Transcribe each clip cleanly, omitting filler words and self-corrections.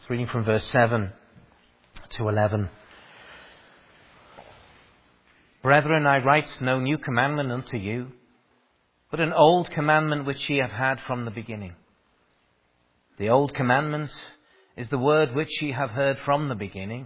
Reading from verse 7 to 11. Brethren, I write no new commandment unto you, but an old commandment which ye have had from the beginning. The old commandment is the word which ye have heard from the beginning.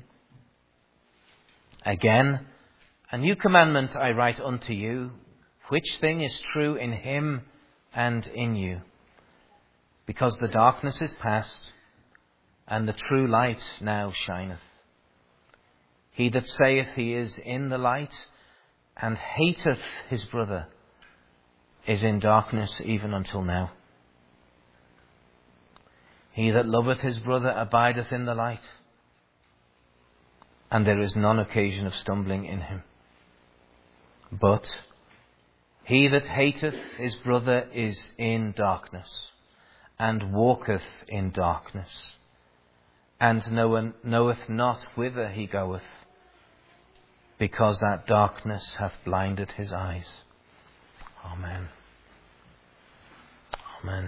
Again, a new commandment I write unto you, which thing is true in him and in you. Because the darkness is past, and the true light now shineth. He that saith he is in the light, and hateth his brother, is in darkness even until now. He that loveth his brother abideth in the light, and there is none occasion of stumbling in him. But he that hateth his brother is in darkness, and walketh in darkness, and knoweth not whither he goeth, because that darkness hath blinded his eyes. Amen. Amen.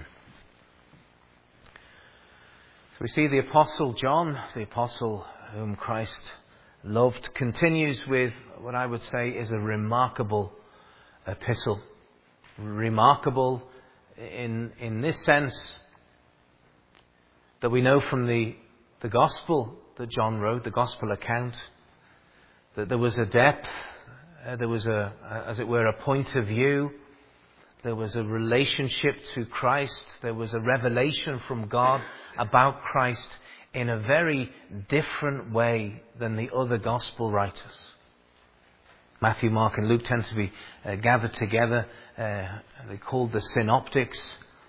So we see the Apostle John, the Apostle whom Christ loved, continues with what I would say is a remarkable epistle. Remarkable in this sense that we know from the Gospel that John wrote, the Gospel account, that there was a depth, there was as it were, a point of view, there was a relationship to Christ, there was a revelation from God about Christ in a very different way than the other Gospel writers. Matthew, Mark and Luke tend to be gathered together. They're called the synoptics.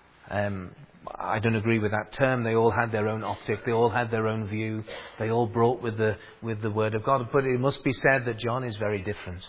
I don't agree with that term. They all had their own optic. They all had their own view. They all brought with the Word of God. But it must be said that John is very different.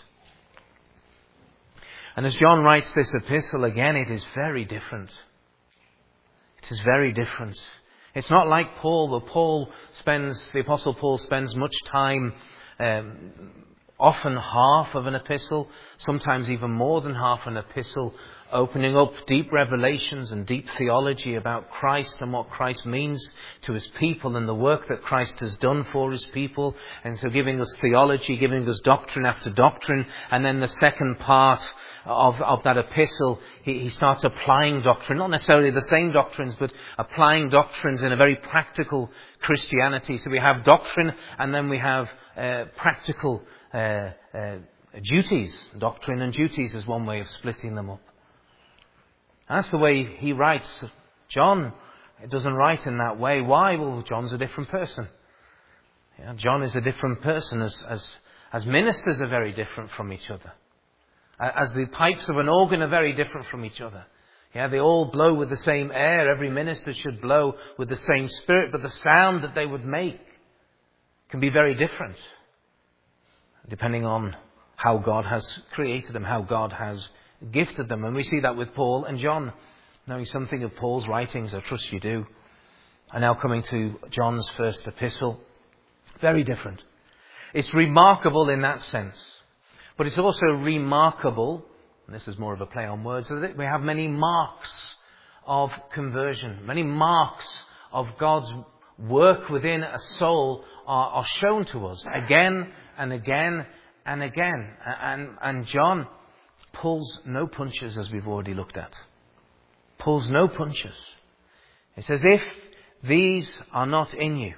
And as John writes this epistle, again, it is very different. It is very different. It's not like Paul, where the Apostle Paul spends much time, often half of an epistle, sometimes even more than half an epistle, opening up deep revelations and deep theology about Christ and what Christ means to his people and the work that Christ has done for his people. And so giving us theology, giving us doctrine after doctrine. And then the second part of that epistle, he starts applying doctrine, not necessarily the same doctrines, but applying doctrines in a very practical Christianity. So we have doctrine and then we have practical duties. Doctrine and duties is one way of splitting them up. That's the way he writes. John doesn't write in that way. Why? Well, John's a different person. Yeah, John is a different person as ministers are very different from each other. As the pipes of an organ are very different from each other. Yeah, they all blow with the same air. Every minister should blow with the same spirit, but the sound that they would make can be very different, depending on how God has created them, how God has gifted them. And we see that with Paul and John. Knowing something of Paul's writings, I trust you do. And now coming to John's first epistle. Very different. It's remarkable in that sense. But it's also remarkable, and this is more of a play on words, that we have many marks of conversion. Many marks of God's work within a soul are shown to us again and again and again. And John pulls no punches, as we've already looked at. Pulls no punches. It says, if these are not in you,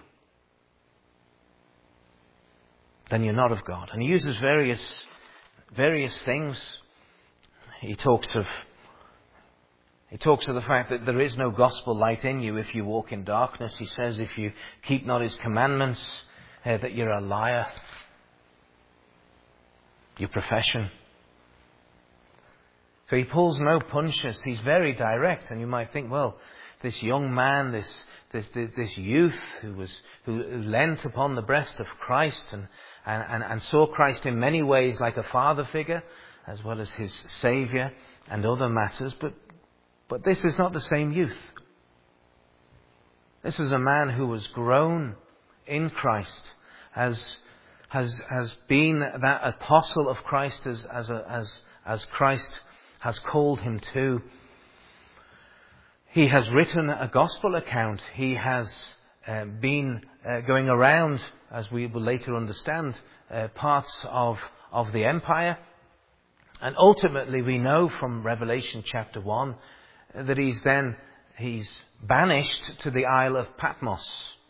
then you're not of God. And he uses various things. He talks of the fact that there is no gospel light in you if you walk in darkness. He says, if you keep not his commandments, that you're a liar. Your profession. So he pulls no punches. He's very direct. And you might think, well, this young man, this youth who leant upon the breast of Christ and saw Christ in many ways like a father figure, as well as his Saviour and other matters. But this is not the same youth. This is a man who was grown in Christ, has been that apostle of Christ as Christ has called him to. He has written a gospel account. He has been going around, as we will later understand, parts of the empire. And ultimately we know from Revelation chapter 1 that he's banished to the Isle of Patmos.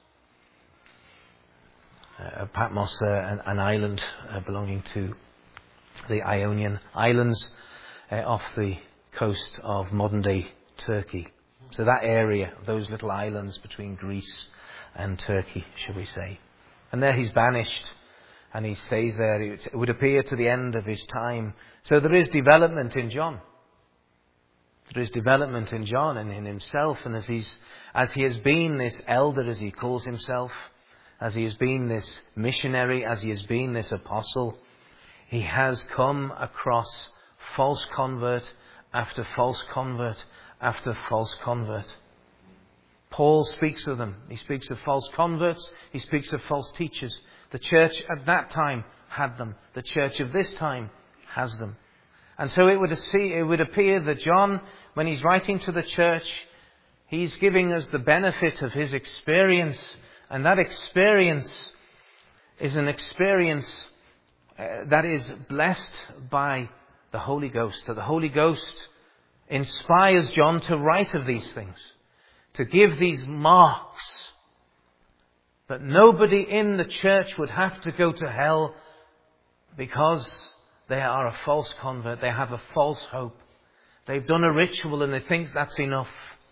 Patmos, an island belonging to the Ionian Islands off the coast of modern-day Turkey. So that area, those little islands between Greece and Turkey, shall we say. And there he's banished, and he stays there. It would appear to the end of his time. So there is development in John. There is development in John and in himself, and as he has been this elder, as he calls himself, as he has been this missionary, as he has been this apostle, he has come across false convert after false convert after false convert. Paul speaks of them. He speaks of false converts. He speaks of false teachers. The church at that time had them. The church of this time has them. And so it would appear that John, when he's writing to the church, he's giving us the benefit of his experience. And that experience is an experience that is blessed by the Holy Ghost. That the Holy Ghost inspires John to write of these things, to give these marks, that nobody in the church would have to go to hell because they are a false convert. They have a false hope. They've done a ritual and they think that's enough.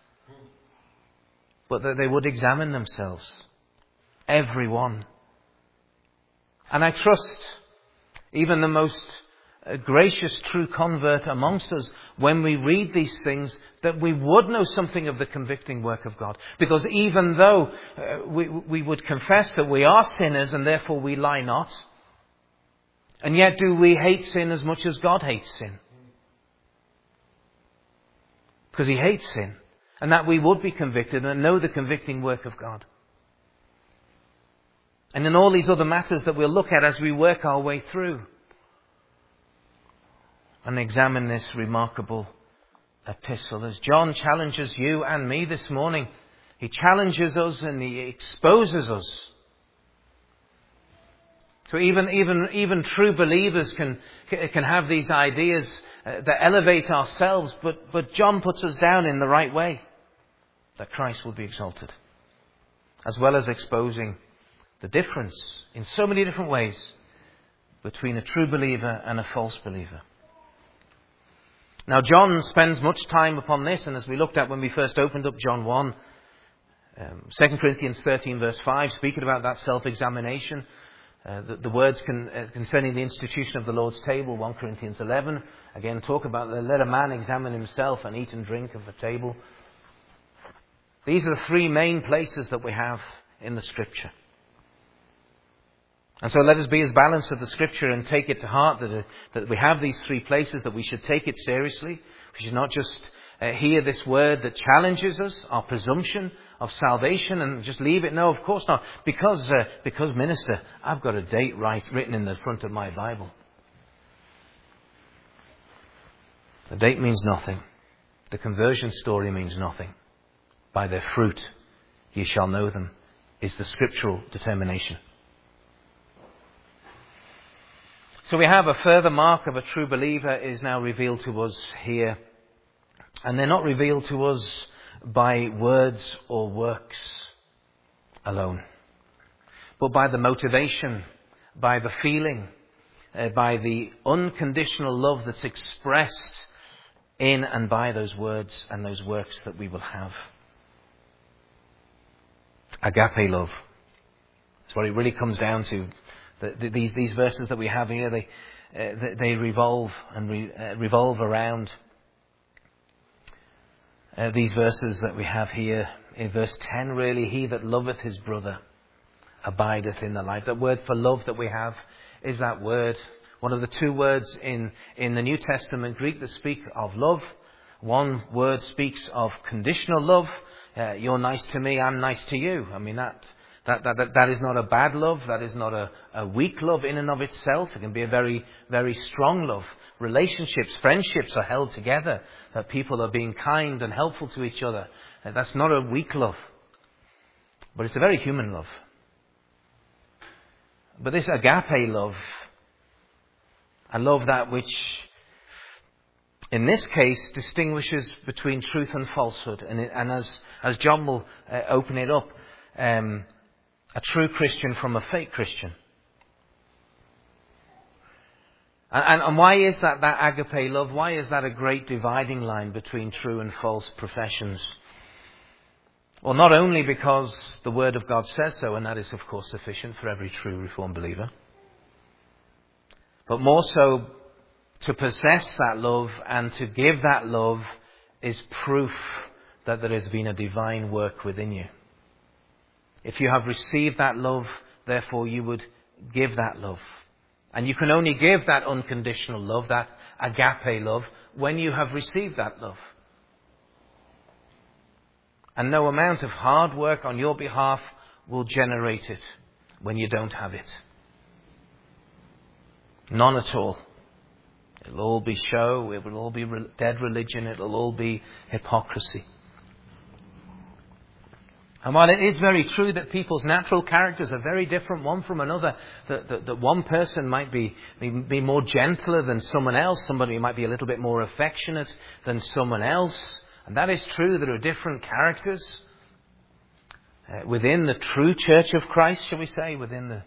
But that they would examine themselves. Everyone. And I trust even the most gracious true convert amongst us, when we read these things, that we would know something of the convicting work of God. Because even though we would confess that we are sinners and therefore we lie not, and yet do we hate sin as much as God hates sin? Because he hates sin. And that we would be convicted and know the convicting work of God. And in all these other matters that we'll look at as we work our way through and examine this remarkable epistle. As John challenges you and me this morning, he challenges us and he exposes us. So even true believers can have these ideas that elevate ourselves, but John puts us down in the right way, that Christ will be exalted, as well as exposing the difference in so many different ways between a true believer and a false believer. Now John spends much time upon this, and as we looked at when we first opened up John 1, 2 Corinthians 13 verse 5, speaking about that self-examination, the words concerning the institution of the Lord's table, 1 Corinthians 11, again talk about let a man examine himself and eat and drink of the table. These are the three main places that we have in the Scripture. And so let us be as balanced with the Scripture and take it to heart that we have these three places, that we should take it seriously. We should not just hear this word that challenges us, our presumption of salvation, and just leave it. No, of course not. Because minister, I've got a date written in the front of my Bible. The date means nothing. The conversion story means nothing. By their fruit ye shall know them, is the scriptural determination. So we have a further mark of a true believer is now revealed to us here. And they're not revealed to us by words or works alone, but by the motivation, by the feeling, by the unconditional love that's expressed in and by those words and those works that we will have. Agape love. That's what it really comes down to. These verses that we have here, they revolve around these verses that we have here. In verse 10, really, he that loveth his brother abideth in the light. That word for love that we have is that word, one of the two words in the New Testament Greek that speak of love. One word speaks of conditional love. You're nice to me, I'm nice to you. I mean, that is not a bad love. That is not a weak love in and of itself. It can be a very, very strong love. Relationships, friendships are held together. That people are being kind and helpful to each other. That's not a weak love. But it's a very human love. But this agape love, a love that which, in this case, distinguishes between truth and falsehood. And as John will open it up, a true Christian from a fake Christian. And why is that agape love? Why is that a great dividing line between true and false professions? Well, not only because the Word of God says so, and that is, of course, sufficient for every true Reformed believer, but more so to possess that love and to give that love is proof that there has been a divine work within you. If you have received that love, therefore you would give that love. And you can only give that unconditional love, that agape love, when you have received that love. And no amount of hard work on your behalf will generate it when you don't have it. None at all. It'll all be show, it will all be dead religion, it'll all be hypocrisy. And while it is very true that people's natural characters are very different one from another, that one person might be more gentler than someone else, somebody might be a little bit more affectionate than someone else, and that is true, there are different characters within the true church of Christ, shall we say, within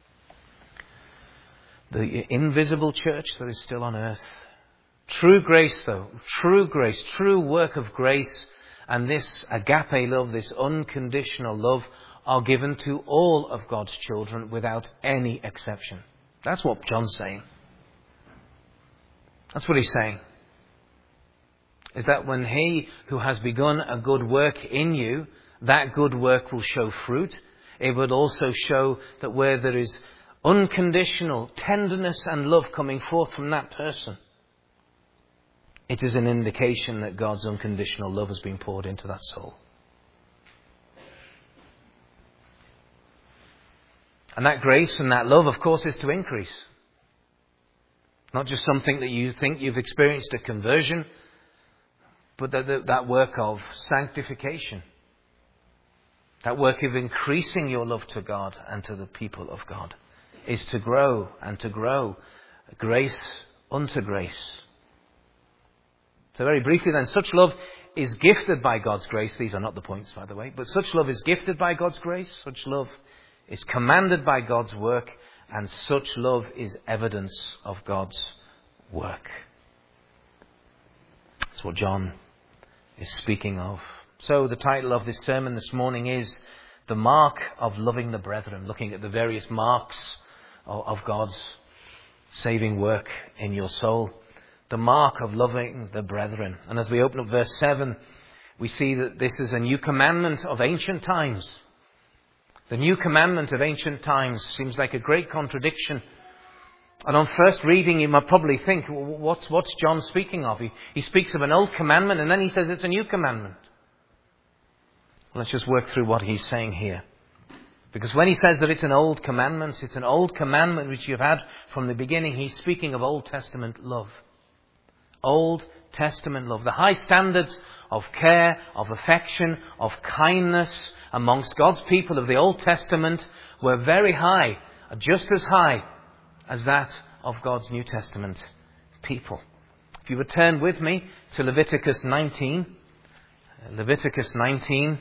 the invisible church that is still on earth. True grace, though, true grace, true work of grace, and this agape love, this unconditional love, are given to all of God's children without any exception. That's what John's saying. That's what he's saying. Is that when he who has begun a good work in you, that good work will show fruit. It would also show that where there is unconditional tenderness and love coming forth from that person, it is an indication that God's unconditional love has been poured into that soul. And that grace and that love, of course, is to increase. Not just something that you think you've experienced a conversion, but that work of sanctification. That work of increasing your love to God and to the people of God is to grow and to grow, grace unto grace. So very briefly then, such love is gifted by God's grace. These are not the points, by the way. But such love is gifted by God's grace. Such love is commanded by God's work. And such love is evidence of God's work. That's what John is speaking of. So the title of this sermon this morning is The Mark of Loving the Brethren. Looking at the various marks of God's saving work in your soul. The mark of loving the brethren. And as we open up verse 7, we see that this is a new commandment of ancient times. The new commandment of ancient times seems like a great contradiction. And on first reading, you might probably think, what's John speaking of? He speaks of an old commandment and then he says it's a new commandment. Let's just work through what he's saying here. Because when he says that it's an old commandment which you've had from the beginning, he's speaking of Old Testament love. Old Testament love. The high standards of care, of affection, of kindness amongst God's people of the Old Testament were very high, just as high as that of God's New Testament people. If you would turn with me to Leviticus 19. Leviticus 19.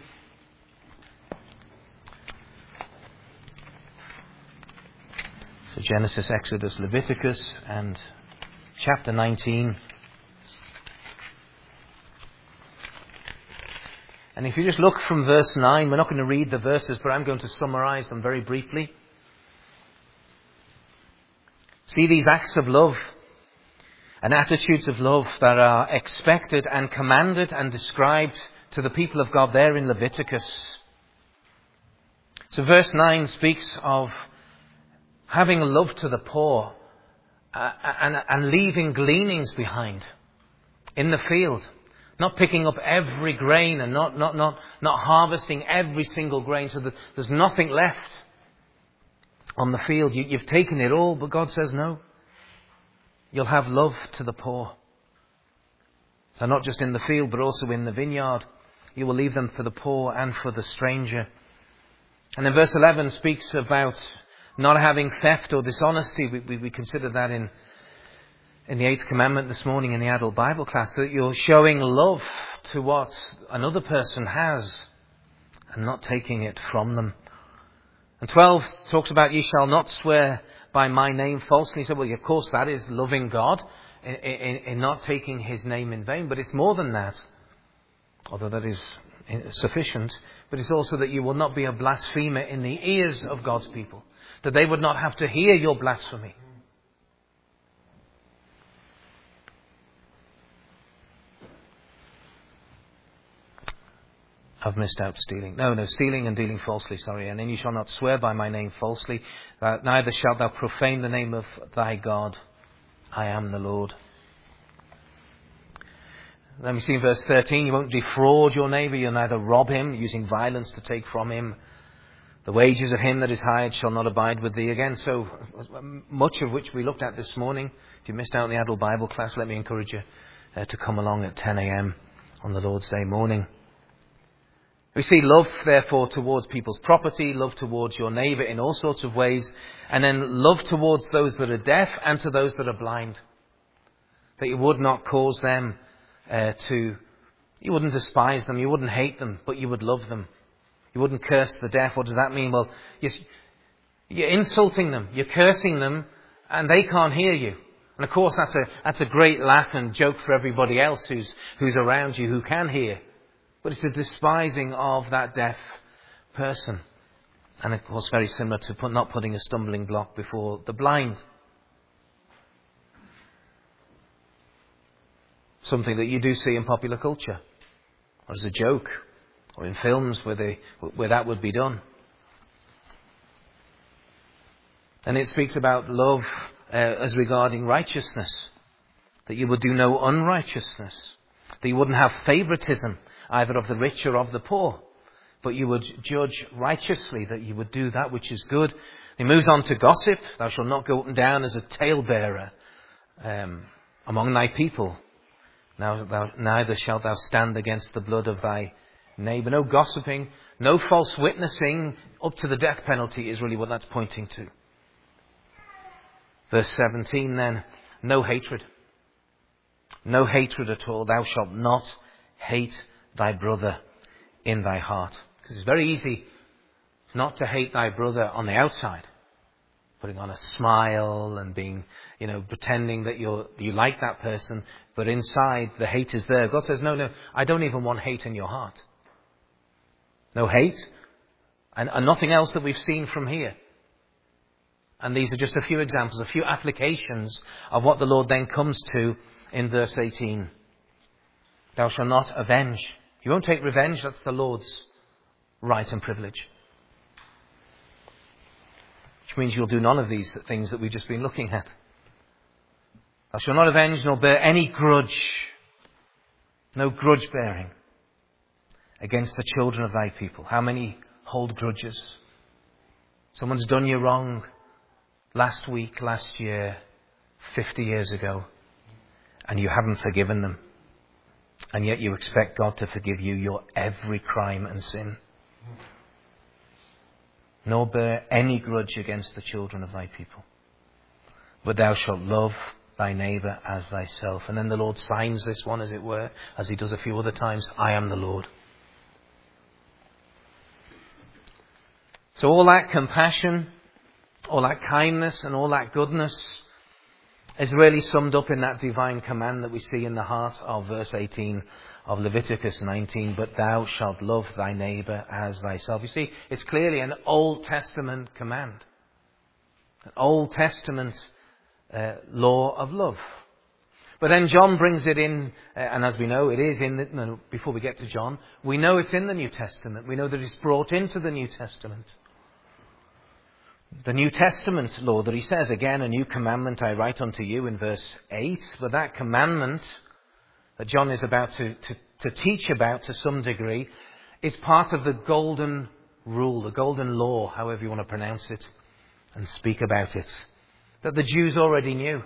So Genesis, Exodus, Leviticus and chapter 19. And if you just look from verse 9, we're not going to read the verses, but I'm going to summarize them very briefly. See these acts of love and attitudes of love that are expected and commanded and described to the people of God there in Leviticus. So verse 9 speaks of having love to the poor and leaving gleanings behind in the field. Not picking up every grain and not harvesting every single grain so that there's nothing left on the field. You've taken it all, but God says no. You'll have love to the poor. So not just in the field, but also in the vineyard. You will leave them for the poor and for the stranger. And then verse 11 speaks about not having theft or dishonesty. We considered that in the 8th commandment this morning in the adult Bible class, that you're showing love to what another person has and not taking it from them. And 12 talks about, ye shall not swear by my name falsely. So, well, of course, that is loving God in not taking his name in vain. But it's more than that, although that is sufficient. But it's also that you will not be a blasphemer in the ears of God's people, that they would not have to hear your blasphemy. I've missed out stealing. No, stealing and dealing falsely, sorry. And then you shall not swear by my name falsely. Neither shalt thou profane the name of thy God. I am the Lord. Then we see in verse 13, you won't defraud your neighbour. You'll neither rob him, using violence to take from him. The wages of him that is hired shall not abide with thee. Again, so much of which we looked at this morning. If you missed out on the adult Bible class, let me encourage you to come along at 10 a.m. on the Lord's Day morning. We see love, therefore, towards people's property, love towards your neighbour in all sorts of ways, and then love towards those that are deaf and to those that are blind. That you would not cause them you wouldn't despise them, you wouldn't hate them, but you would love them. You wouldn't curse the deaf. What does that mean? Well, you're insulting them, you're cursing them, and they can't hear you. And of course, that's a great laugh and joke for everybody else who's around you who can hear. But it's a despising of that deaf person. And of course, very similar to not putting a stumbling block before the blind. Something that you do see in popular culture, or as a joke, or in films where that would be done. And it speaks about love as regarding righteousness, that you would do no unrighteousness, that you wouldn't have favoritism either of the rich or of the poor, but you would judge righteously, that you would do that which is good. He moves on to gossip. Thou shalt not go up and down as a talebearer among thy people. Neither shalt thou stand against the blood of thy neighbour. No gossiping, no false witnessing up to the death penalty is really what that's pointing to. Verse 17 then, no hatred. No hatred at all. Thou shalt not hate thy brother in thy heart. Because it's very easy not to hate thy brother on the outside. Putting on a smile and being, pretending that you like that person. But inside, the hate is there. God says, no, I don't even want hate in your heart. No hate. And nothing else that we've seen from here. And these are just a few examples, a few applications of what the Lord then comes to in verse 18. Thou shalt not avenge. You won't take revenge. That's the Lord's right and privilege. Which means you'll do none of these things that we've just been looking at. Thou shalt not avenge nor bear any grudge. No grudge bearing against the children of thy people. How many hold grudges? Someone's done you wrong last week, last year, 50 years ago, and you haven't forgiven them. And yet you expect God to forgive you your every crime and sin. Nor bear any grudge against the children of thy people. But thou shalt love thy neighbour as thyself. And then the Lord signs this one, as it were, as he does a few other times. I am the Lord. So all that compassion, all that kindness and all that goodness is really summed up in that divine command that we see in the heart of verse 18 of Leviticus 19. But thou shalt love thy neighbour as thyself. You see, it's clearly an Old Testament command. An Old Testament law of love. But then John brings it in, and as we know, it is in before we get to John, we know it's in the New Testament. We know that it's brought into the New Testament. The New Testament law that he says, again, a new commandment I write unto you in verse 8. But that commandment that John is about to teach about to some degree is part of the golden rule, the golden law, however you want to pronounce it and speak about it, that the Jews already knew.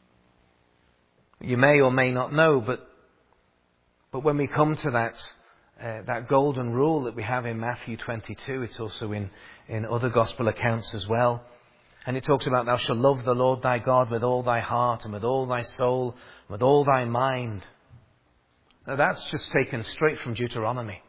You may or may not know, but when we come to that that golden rule that we have in Matthew 22. It's also in other gospel accounts as well. And it talks about, thou shalt love the Lord thy God with all thy heart and with all thy soul, and with all thy mind. Now that's just taken straight from Deuteronomy.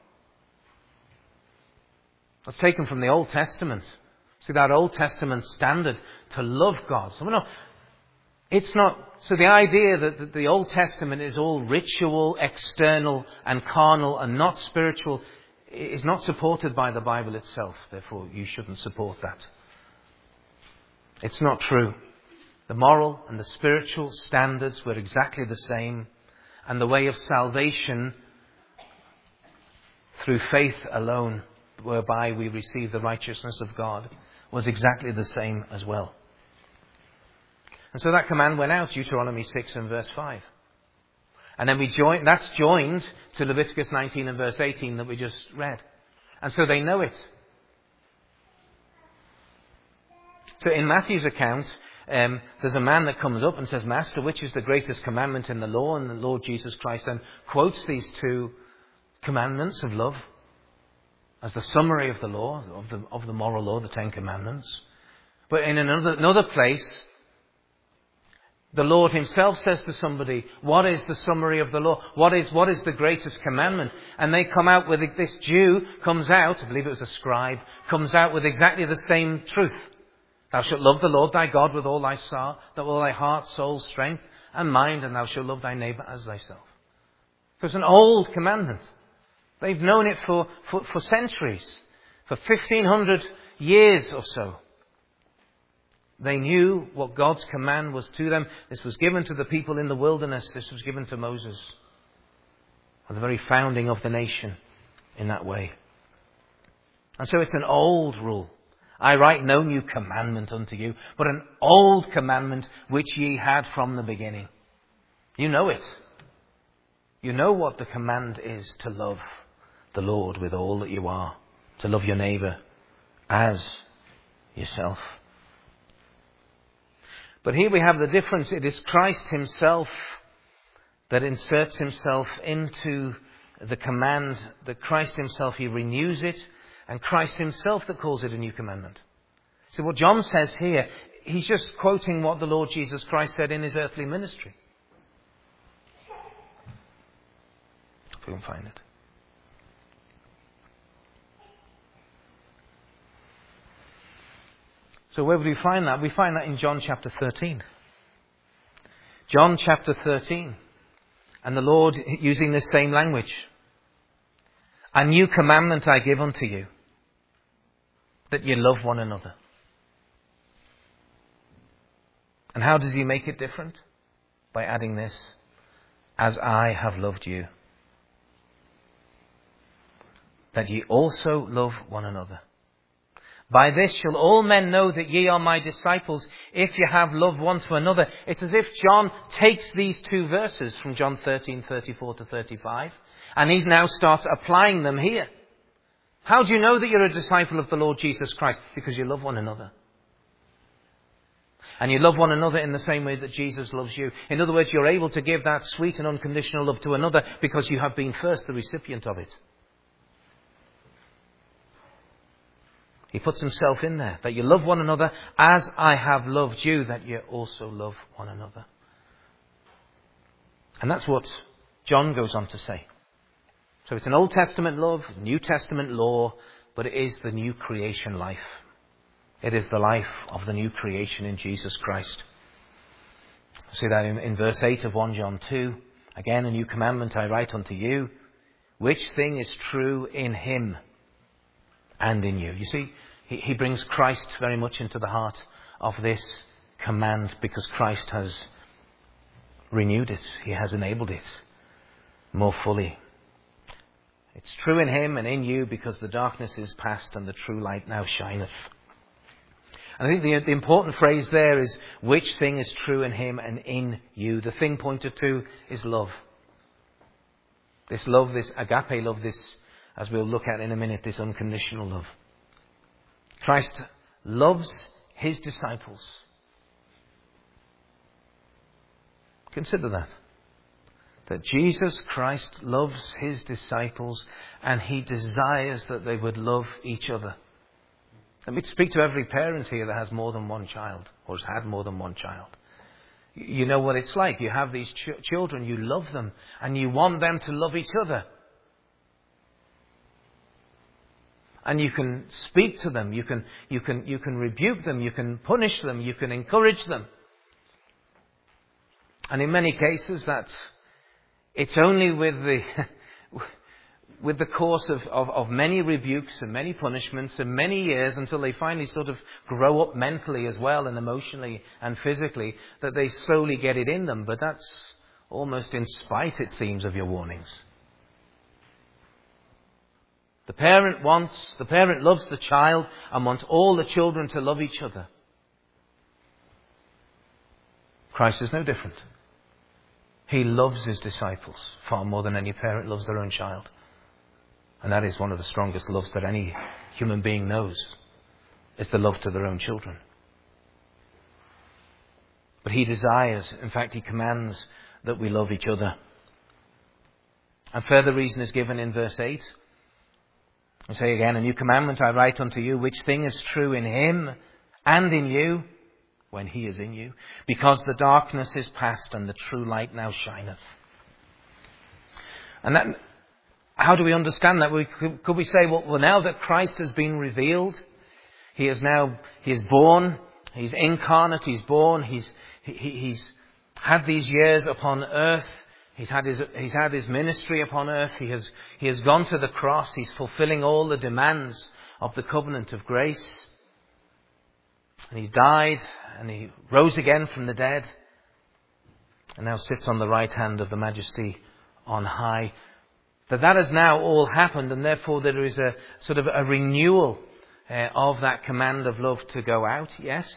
That's taken from the Old Testament. See, that Old Testament standard to love God. So, it's not, so the idea that the Old Testament is all ritual, external and carnal and not spiritual is not supported by the Bible itself. Therefore, you shouldn't support that. It's not true. The moral and the spiritual standards were exactly the same, and the way of salvation through faith alone, whereby we receive the righteousness of God, was exactly the same as well. And so that command went out, Deuteronomy 6 and verse 5. And then that's joined to Leviticus 19 and verse 18 that we just read. And so they know it. So in Matthew's account, there's a man that comes up and says, Master, which is the greatest commandment in the law? And the Lord Jesus Christ then quotes these two commandments of love as the summary of the law, of the moral law, the Ten Commandments. But in another place, the Lord himself says to somebody, what is the summary of the law? What is the greatest commandment? And they come out with, this Jew comes out, I believe it was a scribe, comes out with exactly the same truth. Thou shalt love the Lord thy God with all thy soul, with all thy heart, soul, strength and mind, and thou shalt love thy neighbour as thyself. So it's an old commandment. They've known it for centuries, for 1,500 years or so. They knew what God's command was to them. This was given to the people in the wilderness. This was given to Moses. At the very founding of the nation in that way. And so it's an old rule. I write no new commandment unto you, but an old commandment which ye had from the beginning. You know it. You know what the command is, to love the Lord with all that you are. To love your neighbour as yourself. But here we have the difference. It is Christ himself that inserts himself into the command. That Christ himself, he renews it. And Christ himself that calls it a new commandment. So what John says here, he's just quoting what the Lord Jesus Christ said in his earthly ministry. If we can find it. So where would we find that? We find that in John chapter 13. John chapter 13. And the Lord using this same language. A new commandment I give unto you, that you love one another. And how does he make it different? By adding this, as I have loved you, that ye also love one another. By this shall all men know that ye are my disciples, if you have love one to another. It's as if John takes these two verses from John 13:34 to 35, and he now starts applying them here. How do you know that you're a disciple of the Lord Jesus Christ? Because you love one another. And you love one another in the same way that Jesus loves you. In other words, you're able to give that sweet and unconditional love to another because you have been first the recipient of it. He puts himself in there, that you love one another as I have loved you, that you also love one another. And that's what John goes on to say. So it's an Old Testament love, New Testament law, but it is the new creation life. It is the life of the new creation in Jesus Christ. See that in verse 8 of 1 John 2. Again, a new commandment I write unto you, which thing is true in him and in you. You see, he brings Christ very much into the heart of this command because Christ has renewed it. He has enabled it more fully. It's true in him and in you because the darkness is past and the true light now shineth. And I think the important phrase there is, which thing is true in him and in you. The thing pointed to is love. This love, this agape love, this, as we'll look at in a minute, this unconditional love. Christ loves his disciples. Consider that. that Jesus Christ loves his disciples and he desires that they would love each other. Let me speak to every parent here that has more than one child or has had more than one child. You know what it's like. You have these children, you love them, and you want them to love each other. And you can speak to them, you can rebuke them, you can punish them, you can encourage them. And in many cases it's only with the course of many rebukes and many punishments and many years until they finally sort of grow up mentally as well and emotionally and physically that they slowly get it in them. But that's almost in spite, it seems, of your warnings. The parent loves the child and wants all the children to love each other. Christ is no different. He loves his disciples far more than any parent loves their own child. And that is one of the strongest loves that any human being knows, is the love to their own children. But he desires, in fact, he commands that we love each other. And further reason is given in verse 8. I say again, a new commandment I write unto you, which thing is true in him and in you, when he is in you, because the darkness is past and the true light now shineth. And that, how do we understand that? Could we say, well, now that Christ has been revealed, he is born, he's incarnate, he's born, he's had these years upon earth, he's had his ministry upon earth, he has gone to the cross, he's fulfilling all the demands of the covenant of grace. And he's died and he rose again from the dead and now sits on the right hand of the Majesty on high. That has now all happened, and therefore there is a sort of a renewal of that command of love to go out. Yes.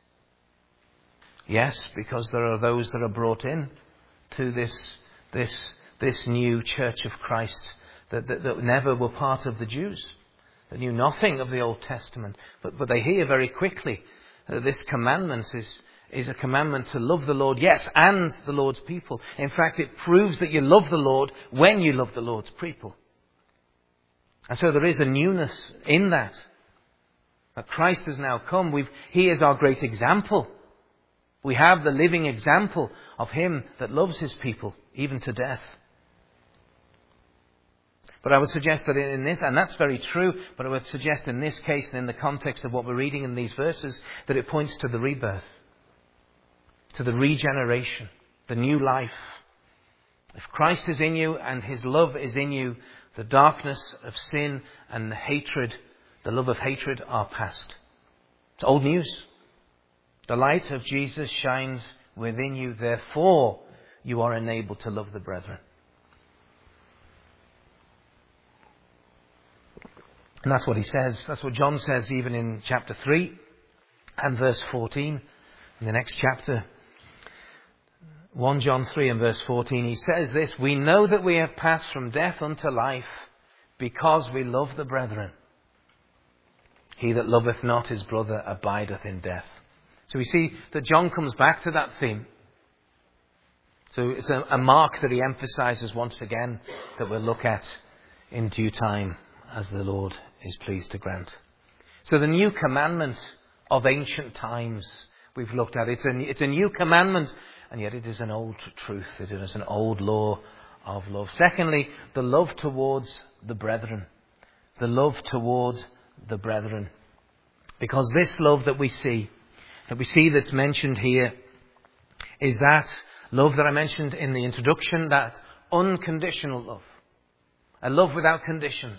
Yes, because there are those that are brought in to this new church of Christ that never were part of the Jews. They knew nothing of the Old Testament, but they hear very quickly that this commandment is a commandment to love the Lord, yes, and the Lord's people. In fact, it proves that you love the Lord when you love the Lord's people. And so there is a newness in that Christ has now come. He is our great example. We have the living example of him that loves his people, even to death. But I would suggest that in this, and that's very true, but I would suggest in this case, in the context of what we're reading in these verses, that it points to the rebirth, to the regeneration, the new life. If Christ is in you and his love is in you, the darkness of sin and the hatred, the love of hatred are past. It's old news. The light of Jesus shines within you, therefore you are enabled to love the brethren. And that's what he says. That's what John says even in chapter 3 and verse 14. In the next chapter, 1 John 3 and verse 14, he says this: we know that we have passed from death unto life because we love the brethren. He that loveth not his brother abideth in death. So we see that John comes back to that theme. So it's a mark that he emphasizes once again that we'll look at in due time as the Lord is pleased to grant. So the new commandment of ancient times we've looked at. It's a new commandment, and yet it is an old truth. It is an old law of love. Secondly, the love towards the brethren. The love towards the brethren. Because this love that we see that's mentioned here is that love that I mentioned in the introduction, that unconditional love. A love without conditions.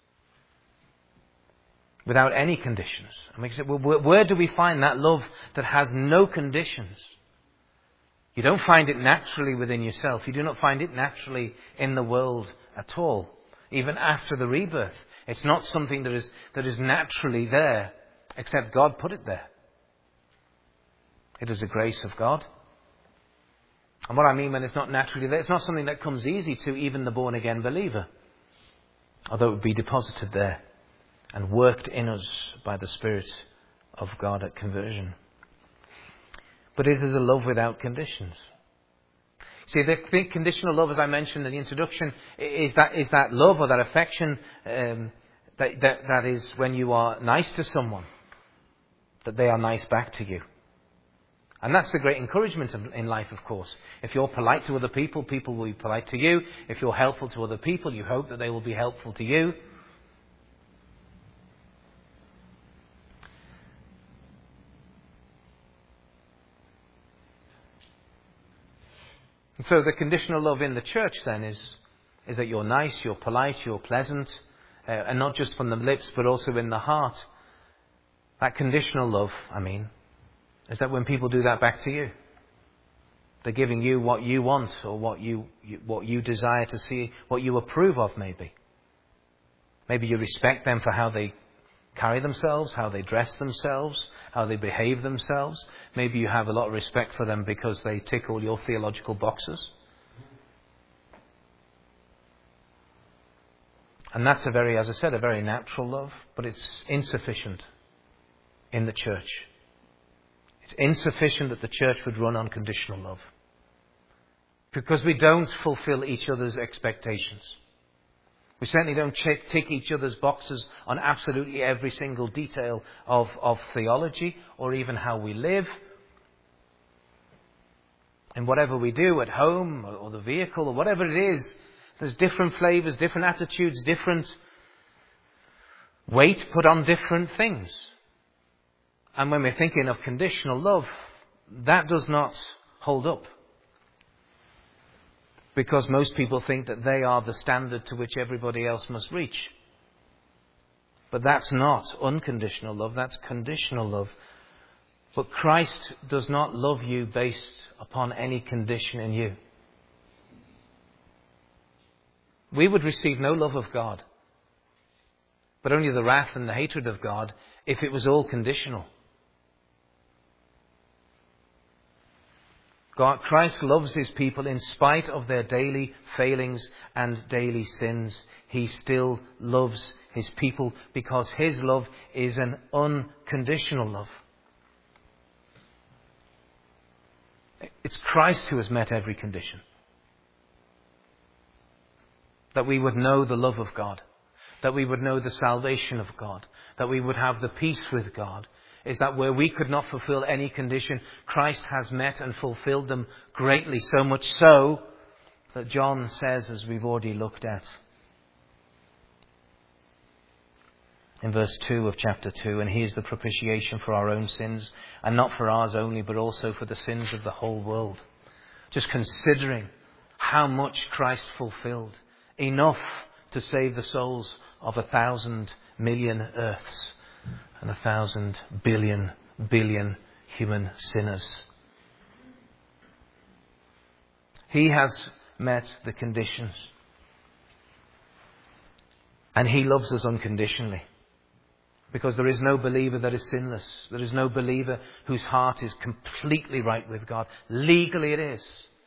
Without any conditions. I mean, where do we find that love that has no conditions? You don't find it naturally within yourself. You do not find it naturally in the world at all. Even after the rebirth. It's not something that is naturally there, except God put it there. It is a grace of God. And what I mean when it's not naturally there, it's not something that comes easy to even the born-again believer. Although it would be deposited there and worked in us by the Spirit of God at conversion. But it is a love without conditions. See, the conditional love, as I mentioned in the introduction, is that love or that affection that is when you are nice to someone, that they are nice back to you. And that's the great encouragement in life, of course. If you're polite to other people, people will be polite to you. If you're helpful to other people, you hope that they will be helpful to you. And so the conditional love in the church then is that you're nice, you're polite, you're pleasant, and not just from the lips, but also in the heart. That conditional love, is that when people do that back to you, they're giving you what you want or what you desire to see, what you approve of maybe. Maybe you respect them for how they carry themselves, how they dress themselves, how they behave themselves. Maybe you have a lot of respect for them because they tick all your theological boxes. And that's as I said, a very natural love, but it's insufficient in the church. It's insufficient that the church would run on conditional love. Because we don't fulfill each other's expectations. We certainly don't tick each other's boxes on absolutely every single detail of theology or even how we live. And whatever we do at home or the vehicle or whatever it is, there's different flavours, different attitudes, different weight put on different things. And when we're thinking of conditional love, that does not hold up. Because most people think that they are the standard to which everybody else must reach. But that's not unconditional love, that's conditional love. But Christ does not love you based upon any condition in you. We would receive no love of God, but only the wrath and the hatred of God if it was all conditional. Christ loves his people in spite of their daily failings and daily sins. He still loves his people because his love is an unconditional love. It's Christ who has met every condition. That we would know the love of God. That we would know the salvation of God. That we would have the peace with God. Is that where we could not fulfill any condition, Christ has met and fulfilled them greatly, so much so that John says, as we've already looked at in verse 2 of chapter 2, and he is the propitiation for our own sins, and not for ours only, but also for the sins of the whole world. Just considering how much Christ fulfilled, enough to save the souls of 1,000 million earths and 1,000 billion human sinners. He has met the conditions. And he loves us unconditionally. Because there is no believer that is sinless. There is no believer whose heart is completely right with God. Legally it is.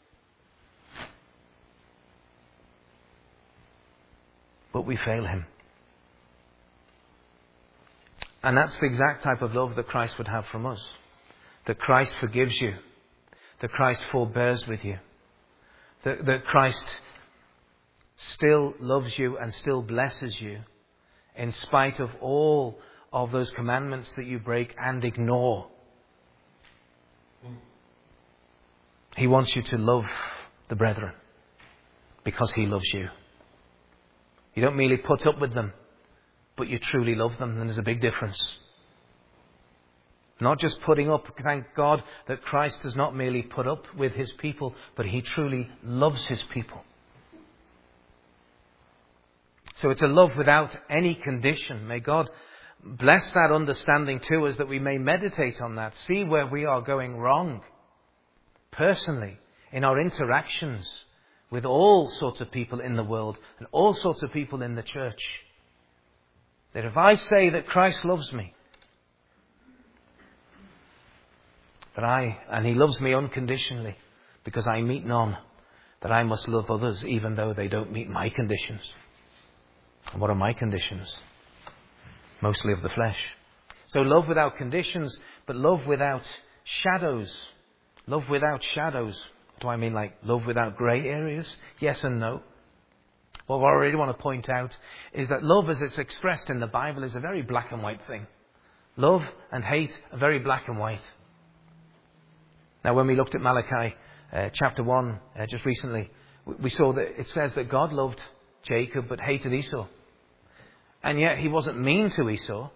But we fail him. And that's the exact type of love that Christ would have from us. That Christ forgives you. That Christ forbears with you. That Christ still loves you and still blesses you in spite of all of those commandments that you break and ignore. He wants you to love the brethren because he loves you. You don't merely put up with them, but you truly love them, and there's a big difference. Not just putting up, thank God that Christ does not merely put up with his people, but he truly loves his people. So it's a love without any condition. May God bless that understanding to us, that we may meditate on that, see where we are going wrong personally in our interactions with all sorts of people in the world and all sorts of people in the church. That if I say that Christ loves me, and he loves me unconditionally because I meet none, that I must love others even though they don't meet my conditions. And what are my conditions? Mostly of the flesh. So love without conditions, but love without shadows. Love without shadows. Do I mean like love without grey areas? Yes and no. What I really want to point out is that love as it's expressed in the Bible is a very black and white thing. Love and hate are very black and white. Now when we looked at Malachi chapter 1 just recently, we saw that it says that God loved Jacob but hated Esau. And yet he wasn't mean to Esau.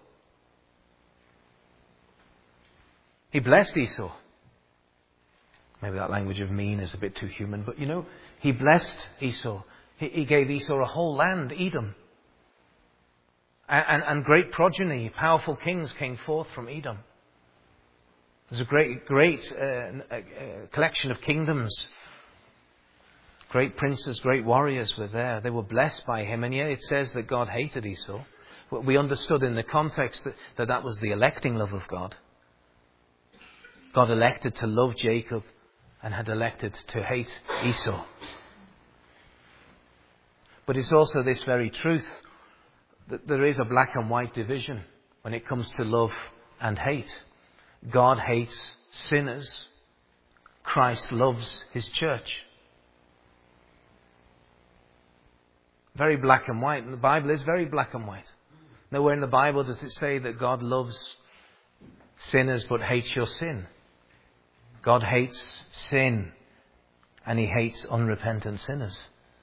He blessed Esau. Maybe that language of mean is a bit too human, but he blessed Esau. He gave Esau a whole land, Edom. And great progeny, powerful kings came forth from Edom. There's a great collection of kingdoms. Great princes, great warriors were there. They were blessed by him, and yet it says that God hated Esau. We understood in the context that was the electing love of God. God elected to love Jacob and had elected to hate Esau. But it's also this very truth that there is a black and white division when it comes to love and hate. God hates sinners. Christ loves his church. Very black and white. And the Bible is very black and white. Nowhere in the Bible does it say that God loves sinners but hates your sin. God hates sin and he hates unrepentant sinners.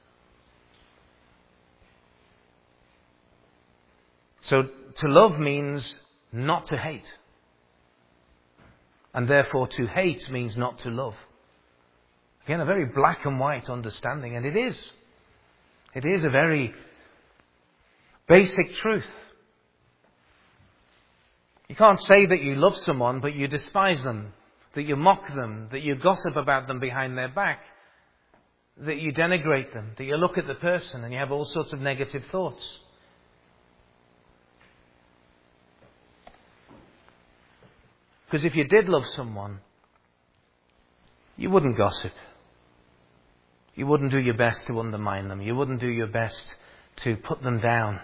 So to love means not to hate. And therefore to hate means not to love. Again, a very black and white understanding. And it is. It is a very basic truth. You can't say that you love someone but you despise them, that you mock them, that you gossip about them behind their back, that you denigrate them, that you look at the person and you have all sorts of negative thoughts. Because if you did love someone, you wouldn't gossip. You wouldn't do your best to undermine them. You wouldn't do your best to put them down.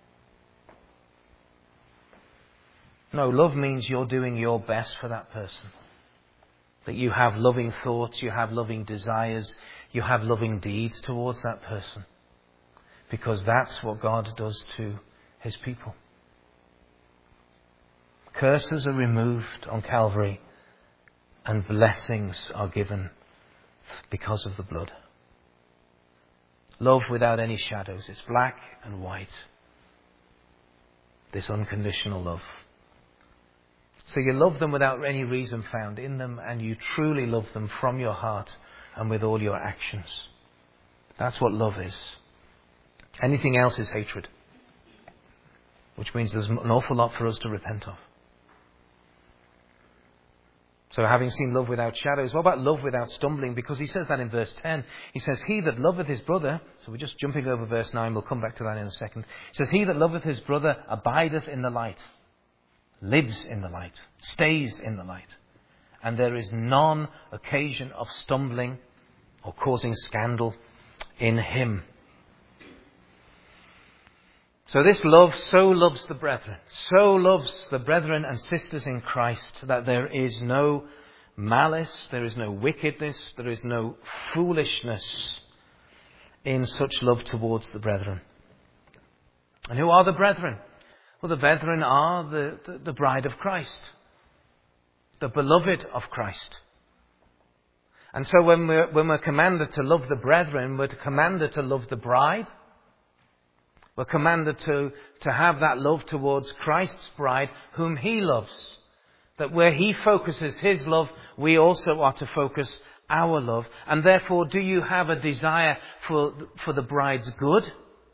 No, love means you're doing your best for that person. That you have loving thoughts, you have loving desires, you have loving deeds towards that person. Because that's what God does to his people. Curses are removed on Calvary and blessings are given because of the blood. Love without any shadows. It's black and white. This unconditional love. So you love them without any reason found in them, and you truly love them from your heart and with all your actions. That's what love is. Anything else is hatred. Which means there's an awful lot for us to repent of. So having seen love without shadows, what about love without stumbling? Because he says that in verse 10. He says, he that loveth his brother, so we're just jumping over verse 9, we'll come back to that in a second. He says, he that loveth his brother abideth in the light, lives in the light, stays in the light. And there is none occasion of stumbling or causing scandal in him. So this love so loves the brethren, so loves the brethren and sisters in Christ, that there is no malice, there is no wickedness, there is no foolishness in such love towards the brethren. And who are the brethren? Well, the brethren are the bride of Christ, the beloved of Christ. And so when we're commanded to love the brethren, we're commanded to love the bride. We're commanded to have that love towards Christ's bride, whom he loves. That where he focuses his love, we also are to focus our love. And therefore, do you have a desire for the bride's good?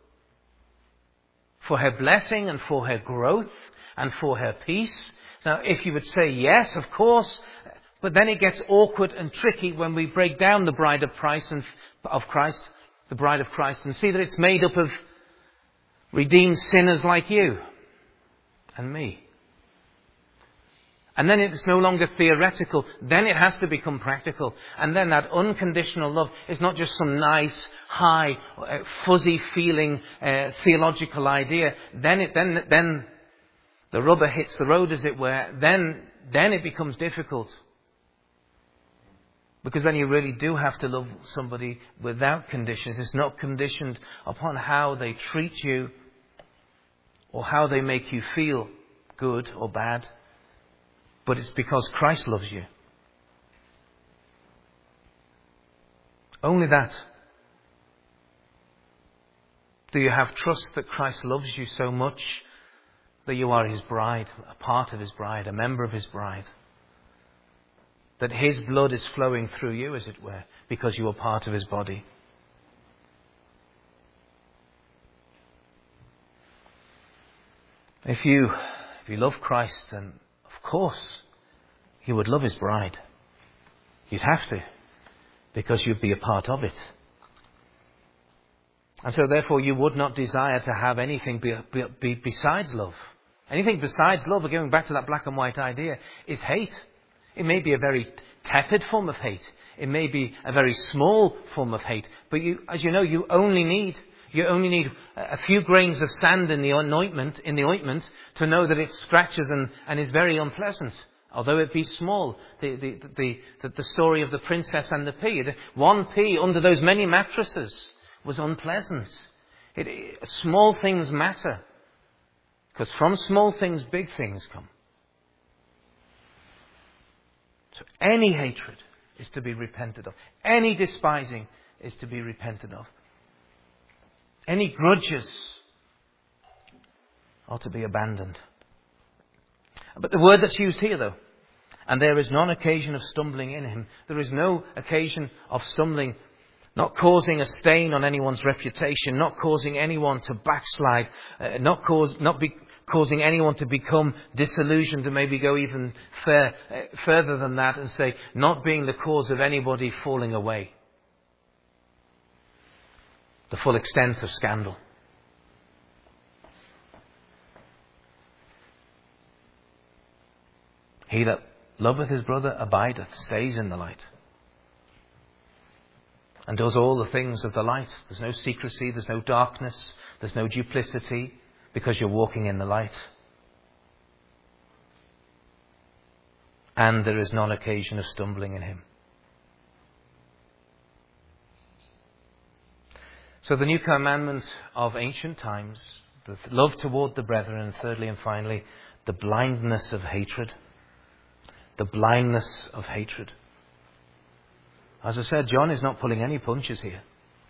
For her blessing and for her growth and for her peace? Now, if you would say yes, of course, but then it gets awkward and tricky when we break down the bride of Christ, the bride of Christ, and see that it's made up of redeemed sinners like you and me. And then it's no longer theoretical. Then it has to become practical. And then that unconditional love is not just some nice, high, fuzzy feeling theological idea. Then the rubber hits the road, as it were. Then it becomes difficult. Because then you really do have to love somebody without conditions. It's not conditioned upon how they treat you or how they make you feel, good or bad. But it's because Christ loves you. Only that. Do you have trust that Christ loves you so much that you are his bride, a part of his bride, a member of his bride? That his blood is flowing through you, as it were, because you are part of his body. If you love Christ, then of course you would love his bride. You'd have to, because you'd be a part of it. And so therefore you would not desire to have anything besides love. Anything besides love, going back to that black and white idea, is hate. It may be a very tepid form of hate. It may be a very small form of hate. But as you know, you only need a few grains of sand in the ointment to know that it scratches and is very unpleasant. Although it be small, the story of the princess and the pea. One pea under those many mattresses was unpleasant. Small things matter. Because from small things, big things come. So any hatred is to be repented of. Any despising is to be repented of. Any grudges are to be abandoned. But the word that's used here, though, and there is none occasion of stumbling in him. There is no occasion of stumbling, not causing a stain on anyone's reputation, not causing anyone to backslide, causing anyone to become disillusioned and maybe go even further than that and say, not being the cause of anybody falling away. The full extent of scandal. He that loveth his brother abideth, stays in the light, and does all the things of the light. There's no secrecy, there's no darkness, there's no duplicity, because you're walking in the light. And there is none occasion of stumbling in him. So the new commandment of ancient times, the love toward the brethren, and thirdly and finally, the blindness of hatred. The blindness of hatred. As I said, John is not pulling any punches here.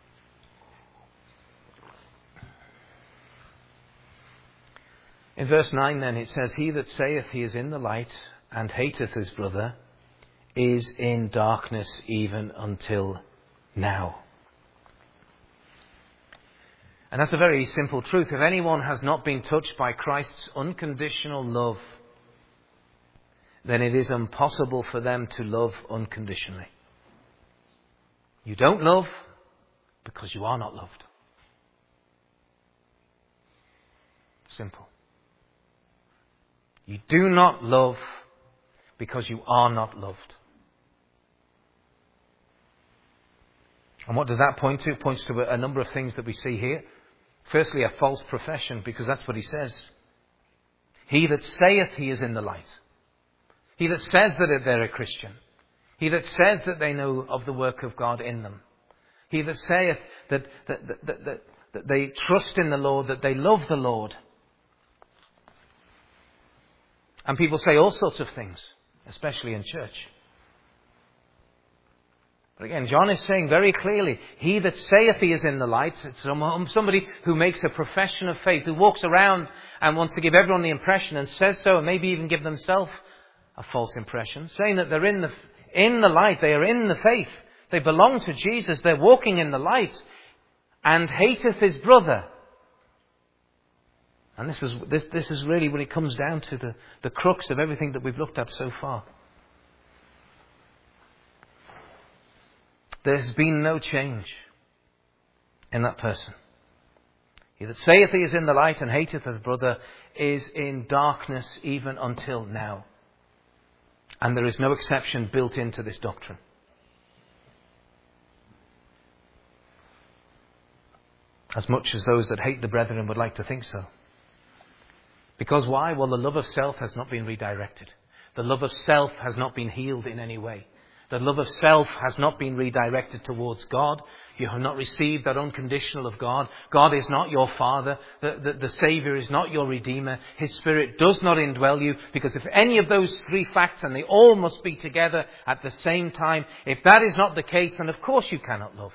In verse 9 then it says, he that saith he is in the light and hateth his brother is in darkness even until now. And that's a very simple truth. If anyone has not been touched by Christ's unconditional love, then it is impossible for them to love unconditionally. You don't love because you are not loved. Simple. You do not love because you are not loved. And what does that point to? It points to a number of things that we see here. Firstly, a false profession, because that's what he says. He that saith he is in the light. He that says that they're a Christian. He that says that they know of the work of God in them. He that saith that they trust in the Lord, that they love the Lord. And people say all sorts of things, especially in church. But again, John is saying very clearly, he that saith he is in the light, it's somebody who makes a profession of faith, who walks around and wants to give everyone the impression and says so, and maybe even give themselves a false impression, saying that they're in the light, they are in the faith, they belong to Jesus, they're walking in the light, and hateth his brother. And this is really when it comes down to the crux of everything that we've looked at so far. There's been no change in that person. He that saith he is in the light and hateth his brother is in darkness even until now. And there is no exception built into this doctrine. As much as those that hate the brethren would like to think so. Because why? Well, the love of self has not been redirected. The love of self has not been healed in any way. The love of self has not been redirected towards God. You have not received that unconditional of God. God is not your Father. The Saviour is not your Redeemer. His Spirit does not indwell you, because if any of those three facts, and they all must be together at the same time, if that is not the case, then of course you cannot love.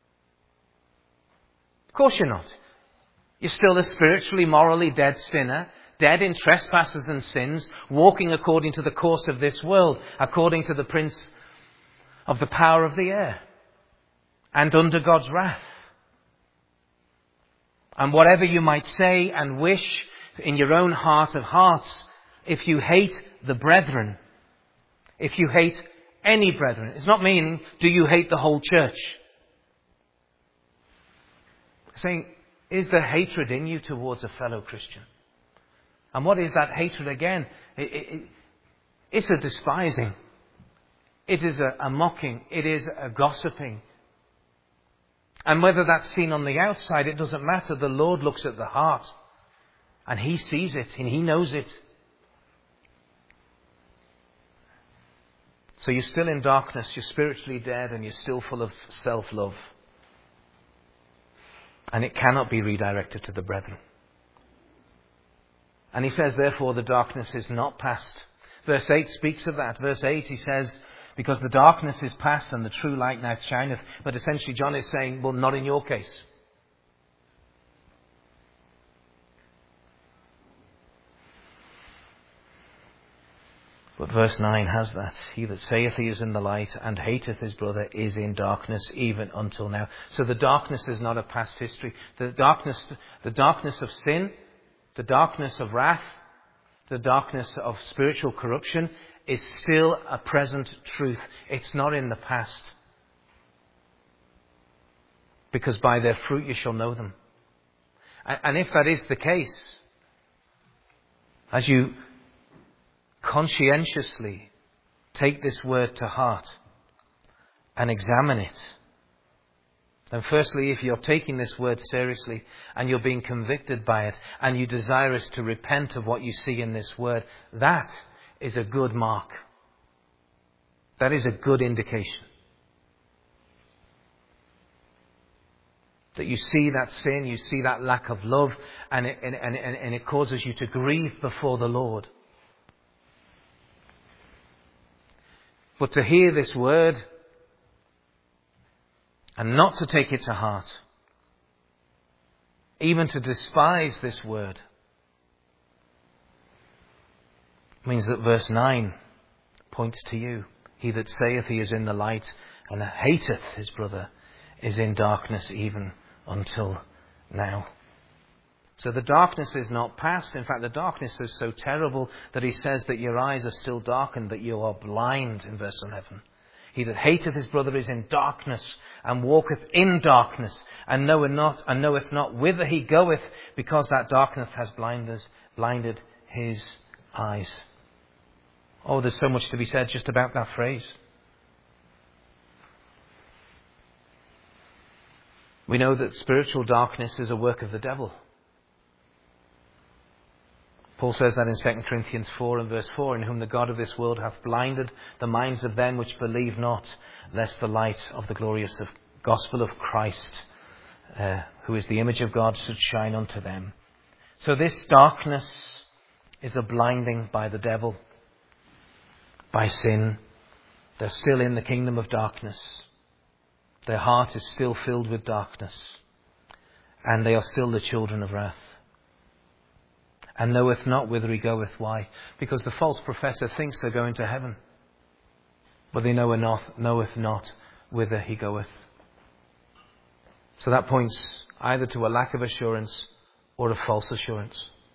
Of course you're not. You're still a spiritually, morally dead sinner, dead in trespasses and sins, walking according to the course of this world, according to the prince of the power of the air, and under God's wrath. And whatever you might say and wish in your own heart of hearts, if you hate the brethren, if you hate any brethren, it's not meaning, do you hate the whole church? It's saying, is there hatred in you towards a fellow Christian? And what is that hatred again? It's a despising. It is a mocking. It is a gossiping. And whether that's seen on the outside, it doesn't matter. The Lord looks at the heart. And He sees it and He knows it. So you're still in darkness. You're spiritually dead and you're still full of self-love. And it cannot be redirected to the brethren. And he says, therefore, the darkness is not past. Verse 8 speaks of that. Verse 8, he says, because the darkness is past and the true light now shineth. But essentially John is saying, well, not in your case. But verse 9 has that. He that saith he is in the light and hateth his brother is in darkness even until now. So the darkness is not a past history. The darkness of sin, the darkness of wrath, the darkness of spiritual corruption is still a present truth. It's not in the past. Because by their fruit you shall know them. And if that is the case, as you conscientiously take this word to heart and examine it, then firstly, if you're taking this word seriously and you're being convicted by it and you desire us to repent of what you see in this word, that is a good mark. That is a good indication. That you see that sin, you see that lack of love, and it causes you to grieve before the Lord. But to hear this word and not to take it to heart, even to despise this word, means that verse 9 points to you. He that saith he is in the light and hateth his brother is in darkness even until now. So the darkness is not past. In fact, the darkness is so terrible that he says that your eyes are still darkened, that you are blind in verse 11. He that hateth his brother is in darkness and walketh in darkness and knoweth not whither he goeth, because that darkness has blinded his eyes. Oh, there's so much to be said just about that phrase. We know that spiritual darkness is a work of the devil. Paul says that in 2 Corinthians 4 and verse 4, in whom the God of this world hath blinded the minds of them which believe not, lest the light of the glorious gospel of Christ, who is the image of God, should shine unto them. So this darkness is a blinding by the devil, by sin. They're still in the kingdom of darkness. Their heart is still filled with darkness. And they are still the children of wrath. And knoweth not whither he goeth. Why? Because the false professor thinks they're going to heaven. But they knoweth not whither he goeth. So that points either to a lack of assurance or a false assurance.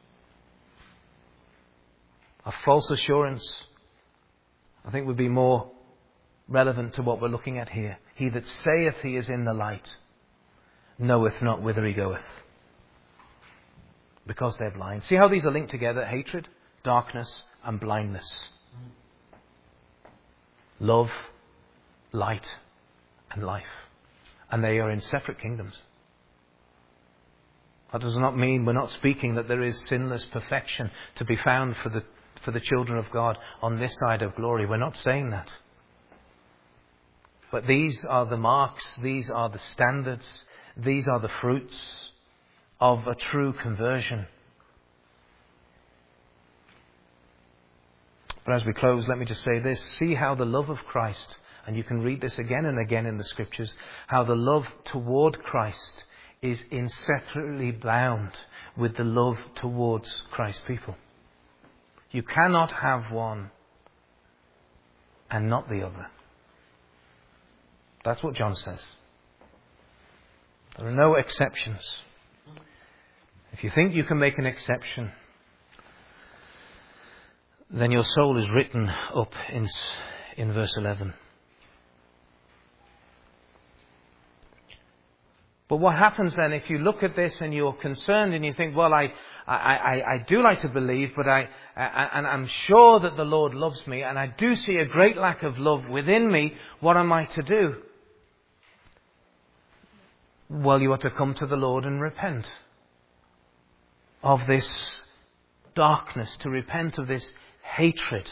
A false assurance, I think, would be more relevant to what we're looking at here. He that saith he is in the light knoweth not whither he goeth. Because they're blind. See how these are linked together? Hatred, darkness, and blindness. Love, light, and life. And they are in separate kingdoms. That does not mean, we're not speaking that there is sinless perfection to be found for the children of God on this side of glory. We're not saying that. But these are the marks, these are the standards, these are the fruits of a true conversion. But as we close, let me just say this. See how the love of Christ, and you can read this again and again in the Scriptures, how the love toward Christ is inseparably bound with the love towards Christ's people. You cannot have one and not the other. That's what John says. There are no exceptions. If you think you can make an exception, then your soul is written up in verse 11. But what happens then if you look at this and you're concerned and you think, well, I do like to believe, but and I'm sure that the Lord loves me, and I do see a great lack of love within me, what am I to do? Well, you are to come to the Lord and repent of this darkness, to repent of this hatred.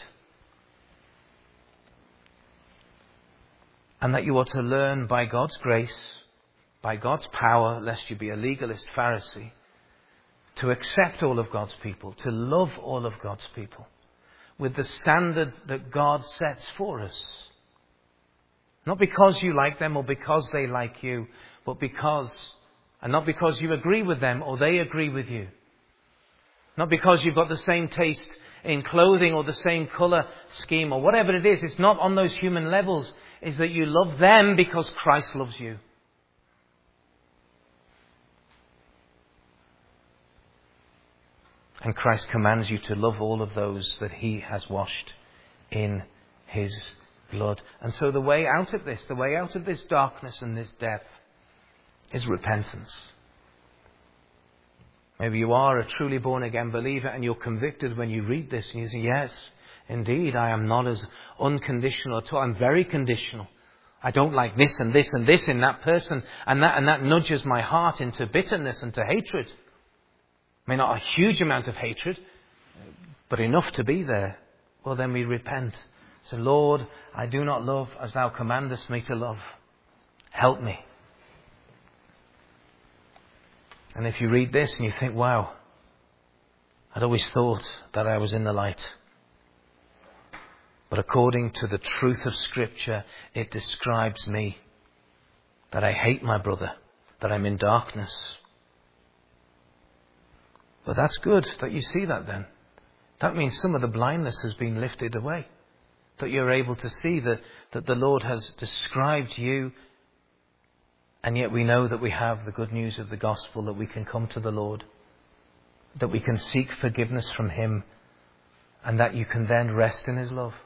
And that you are to learn by God's grace, by God's power, lest you be a legalist Pharisee, to accept all of God's people, to love all of God's people, with the standard that God sets for us. Not because you like them or because they like you, but because, and not because you agree with them or they agree with you. Not because you've got the same taste in clothing or the same colour scheme or whatever it is. It's not on those human levels. It's that you love them because Christ loves you. And Christ commands you to love all of those that He has washed in His blood. And so the way out of this darkness and this death is repentance. Maybe you are a truly born again believer and you're convicted when you read this and you say, yes, indeed, I am not as unconditional at all. I'm very conditional. I don't like this and this and this in that person, and that nudges my heart into bitterness and to hatred. I mean, not a huge amount of hatred, but enough to be there. Well, then we repent. So, Lord, I do not love as Thou commandest me to love. Help me. And if you read this and you think, wow, I'd always thought that I was in the light. But according to the truth of Scripture, it describes me, that I hate my brother, that I'm in darkness. But that's good that you see that then. That means some of the blindness has been lifted away. That you're able to see that the Lord has described you. And yet we know that we have the good news of the gospel, that we can come to the Lord, that we can seek forgiveness from Him, and that you can then rest in His love.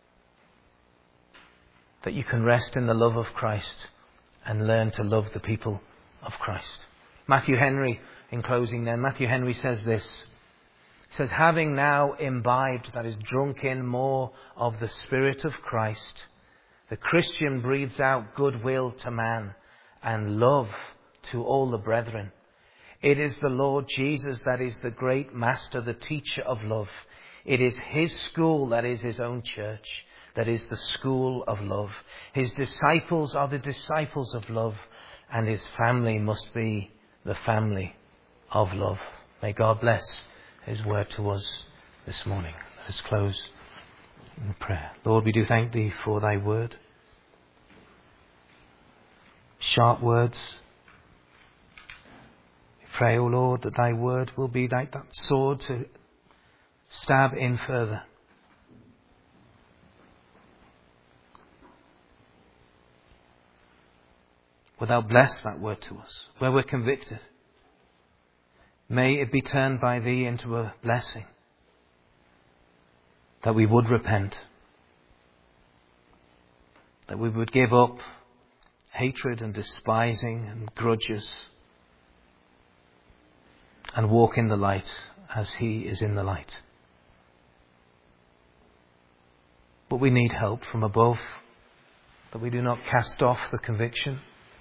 That you can rest in the love of Christ and learn to love the people of Christ. Matthew Henry, in closing then, Matthew Henry says this. He says, having now imbibed, that is drunk in more of the Spirit of Christ, the Christian breathes out goodwill to man and love to all the brethren. It is the Lord Jesus that is the great master, the teacher of love. It is His school, that is His own church, that is the school of love. His disciples are the disciples of love, and His family must be the family of love. May God bless His word to us this morning. Let us close in prayer. Lord, we do thank Thee for Thy word. Sharp words. We pray, O Lord, that Thy word will be like that sword to stab in further. Will Thou bless that word to us where we're convicted. May it be turned by Thee into a blessing, that we would repent, that we would give up hatred and despising and grudges and walk in the light as He is in the light. But we need help from above, that we do not cast off the conviction.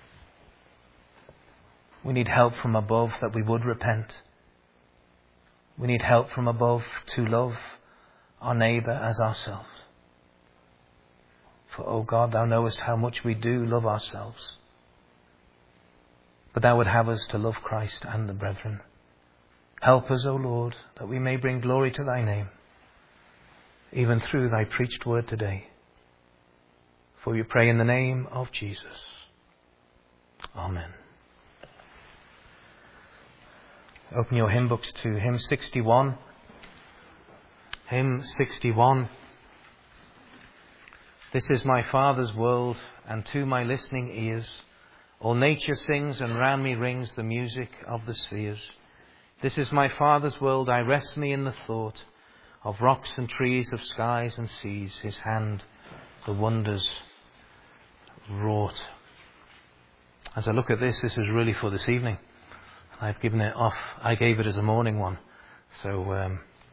We need help from above that we would repent. We need help from above to love our neighbour as ourselves. For, O God, thou knowest how much we do love ourselves. But thou would have us to love Christ and the brethren. Help us, O Lord, that we may bring glory to thy name, even through thy preached word today. For we pray in the name of Jesus. Amen. Open your hymn books to hymn 61. Hymn 61. This is my Father's world, and to my listening ears all nature sings, and round me rings the music of the spheres. This is my Father's world, I rest me in the thought of rocks and trees, of skies and seas, his hand the wonders wrought. As I look at this is really for this evening. I've given it off. I gave it as a morning one. So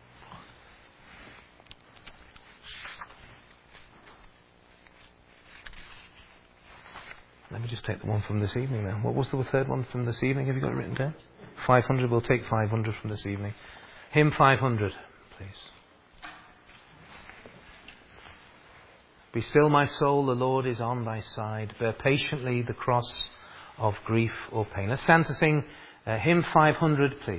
let me just take the one from this evening then. What was the third one from this evening? Have you got it written down? 500. We'll take 500 from this evening. Hymn 500, please. Be still, my soul, the Lord is on thy side. Bear patiently the cross of grief or pain. Let's stand to sing hymn 500, please.